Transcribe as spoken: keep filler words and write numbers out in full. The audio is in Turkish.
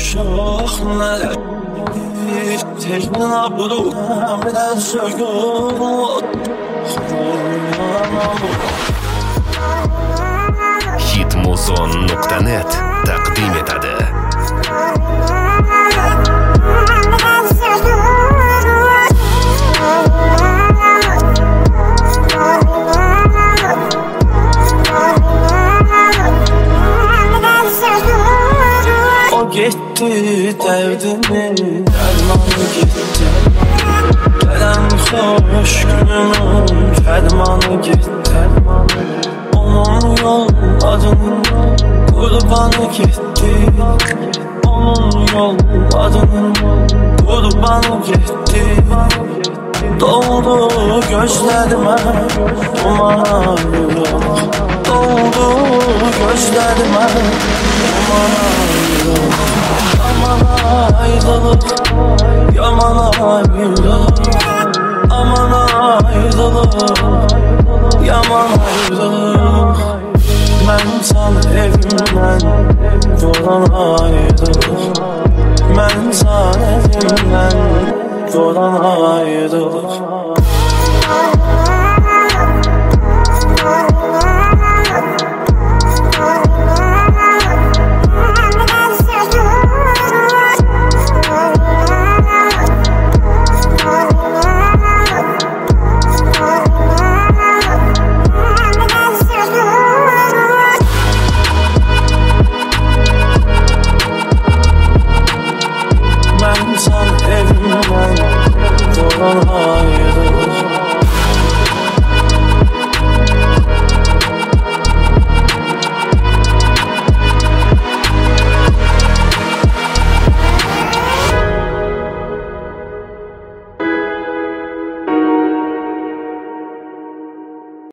şoxlar Tecna bulu Amdan sögüt hitmuzon nuqta net taqdim etadi. O gitti derdimin dermanı gitti Gelen hoş günümün fermanı gitti Onun yol adının kurbanı gitti Onun yol adının kurbanı gitti Doldu gözlerime dumana yok Doldu gözlerime dumana yok Aman ayrılık, yaman ayrılık Aman ayrılık, yaman ayrılık Ben sana evimden dolan ayrılık Ben sana evimden dolan ayrılık